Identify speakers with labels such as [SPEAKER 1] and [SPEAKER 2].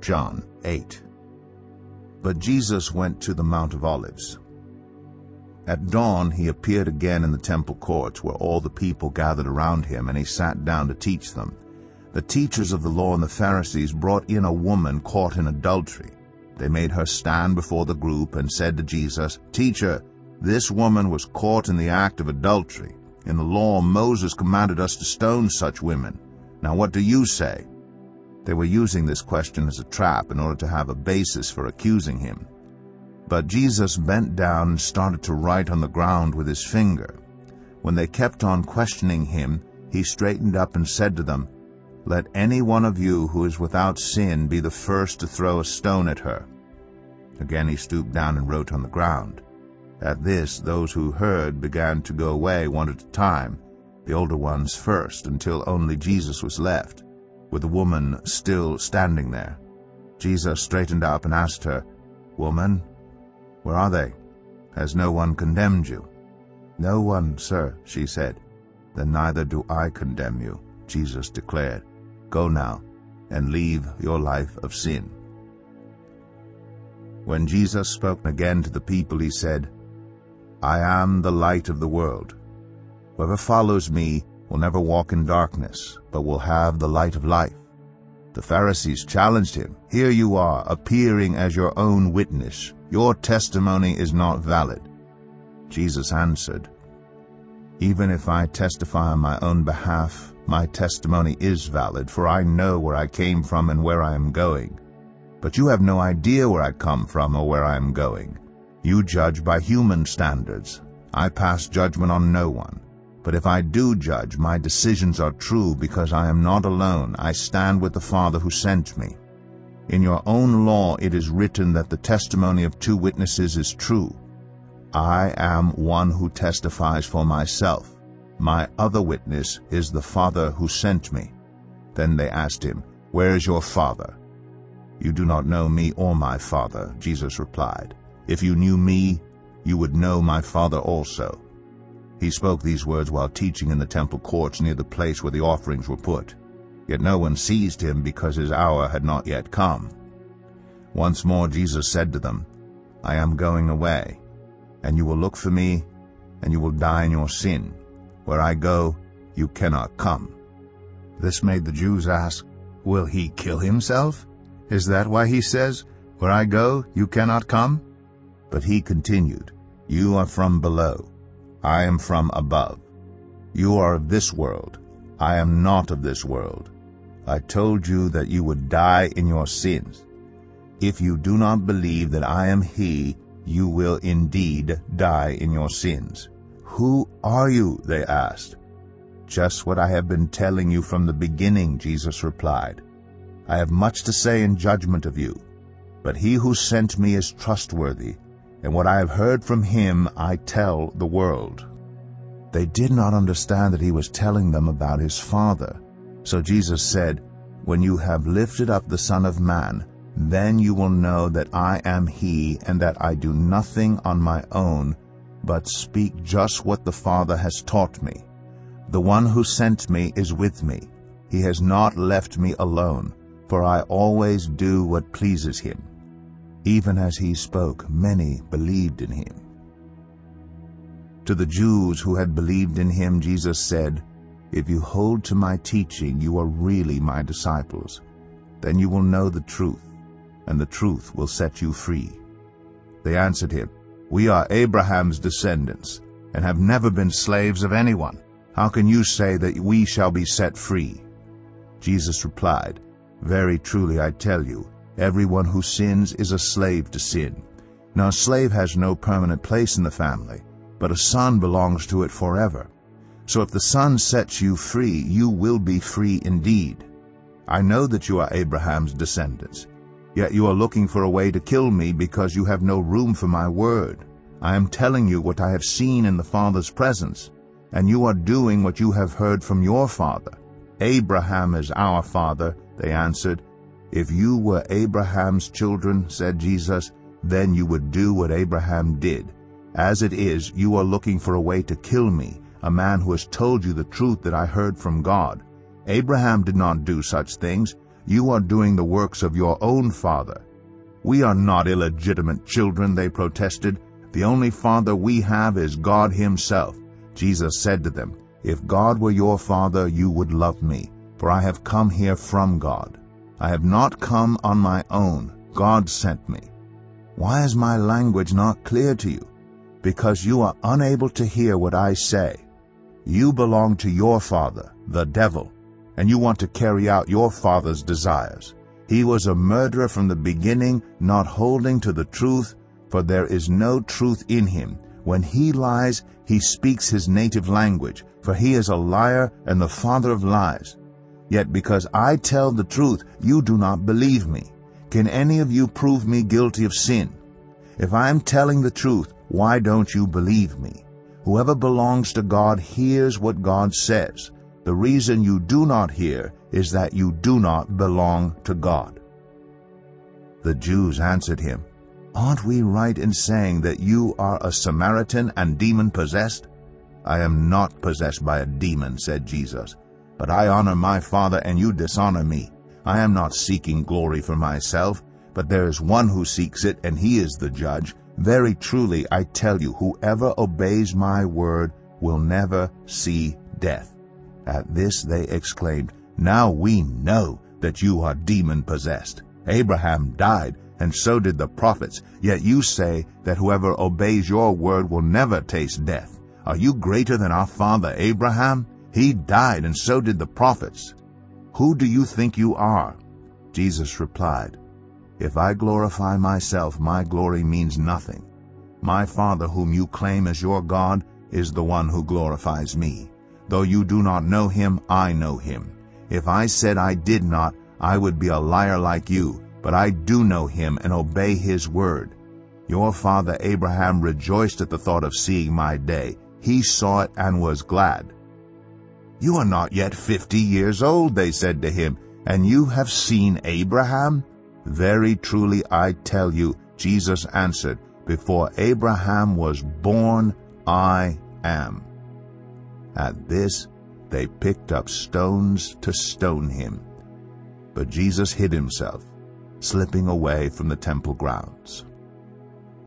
[SPEAKER 1] John 8. But Jesus went to the Mount of Olives. At dawn he appeared again in the temple courts, where all the people gathered around him, and he sat down to teach them. The teachers of the law and the Pharisees brought in a woman caught in adultery. They made her stand before the group and said to Jesus, "Teacher, this woman was caught in the act of adultery. In the law, Moses commanded us to stone such women. Now what do you say?" They were using this question as a trap in order to have a basis for accusing him. But Jesus bent down and started to write on the ground with his finger. When they kept on questioning him, he straightened up and said to them, "Let any one of you who is without sin be the first to throw a stone at her." Again he stooped down and wrote on the ground. At this, those who heard began to go away one at a time, the older ones first, until only Jesus was left, with the woman still standing there. Jesus straightened up and asked her, "Woman, where are they? Has no one condemned you?" "No one, sir," she said. "Then neither do I condemn you," Jesus declared. "Go now and leave your life of sin." When Jesus spoke again to the people, he said, "I am the light of the world. Whoever follows me will never walk in darkness, but will have the light of life." The Pharisees challenged him, "Here you are, appearing as your own witness. Your testimony is not valid." Jesus answered, "Even if I testify on my own behalf, my testimony is valid, for I know where I came from and where I am going. But you have no idea where I come from or where I am going. You judge by human standards. I pass judgment on no one. But if I do judge, my decisions are true, because I am not alone. I stand with the Father who sent me. In your own law it is written that the testimony of two witnesses is true. I am one who testifies for myself. My other witness is the Father who sent me." Then they asked him, "Where is your Father?" "You do not know me or my Father," Jesus replied. "If you knew me, you would know my Father also." He spoke these words while teaching in the temple courts near the place where the offerings were put. Yet no one seized him, because his hour had not yet come. Once more Jesus said to them, "I am going away, and you will look for me, and you will die in your sin. Where I go, you cannot come." This made the Jews ask, "Will he kill himself? Is that why he says, 'Where I go, you cannot come'?" But he continued, "You are from below. I am from above. You are of this world. I am not of this world. I told you that you would die in your sins. If you do not believe that I am he, you will indeed die in your sins." "Who are you?" they asked. "Just what I have been telling you from the beginning," Jesus replied. "I have much to say in judgment of you, but he who sent me is trustworthy, and what I have heard from him I tell the world." They did not understand that he was telling them about his Father. So Jesus said, "When you have lifted up the Son of Man, then you will know that I am he, and that I do nothing on my own, but speak just what the Father has taught me. The one who sent me is with me. He has not left me alone, for I always do what pleases him." Even as he spoke, many believed in him. To the Jews who had believed in him, Jesus said, "If you hold to my teaching, you are really my disciples. Then you will know the truth, and the truth will set you free." They answered him, "We are Abraham's descendants, and have never been slaves of anyone. How can you say that we shall be set free?" Jesus replied, "Very truly I tell you, everyone who sins is a slave to sin. Now a slave has no permanent place in the family, but a son belongs to it forever. So if the Son sets you free, you will be free indeed. I know that you are Abraham's descendants, yet you are looking for a way to kill me because you have no room for my word. I am telling you what I have seen in the Father's presence, and you are doing what you have heard from your father." "Abraham is our father," they answered. "If you were Abraham's children," said Jesus, "then you would do what Abraham did. As it is, you are looking for a way to kill me, a man who has told you the truth that I heard from God. Abraham did not do such things, you are doing the works of your own father." "We are not illegitimate children," they protested. "The only father we have is God himself." Jesus said to them, "If God were your father, you would love me, for I have come here from God. I have not come on my own. God sent me." Why is my language not clear to you? Because you are unable to hear what I say. You belong to your father, the devil, and you want to carry out your father's desires. He was a murderer from the beginning, not holding to the truth, for there is no truth in him. When he lies, he speaks his native language, for he is a liar and the father of lies. Yet because I tell the truth, you do not believe me. Can any of you prove me guilty of sin? If I am telling the truth, why don't you believe me? Whoever belongs to God hears what God says. The reason you do not hear is that you do not belong to God." The Jews answered him, "Aren't we right in saying that you are a Samaritan and demon-possessed?" "I am not possessed by a demon," said Jesus, "but I honor my Father and you dishonor me. I am not seeking glory for myself, but there is one who seeks it, and he is the judge. Very truly I tell you, whoever obeys my word will never see death." At this they exclaimed, "Now we know that you are demon-possessed. Abraham died, and so did the prophets, yet you say that whoever obeys your word will never taste death. Are you greater than our father Abraham? He died, and so did the prophets. Who do you think you are?" Jesus replied, "If I glorify myself, my glory means nothing. My Father, whom you claim as your God, is the one who glorifies me. Though you do not know him, I know him. If I said I did not, I would be a liar like you, but I do know him and obey his word. Your father Abraham rejoiced at the thought of seeing my day. He saw it and was glad." "You are not yet 50 years old," they said to him, "and you have seen Abraham?" "Very truly I tell you," Jesus answered, "before Abraham was born, I am." At this they picked up stones to stone him. But Jesus hid himself, slipping away from the temple grounds.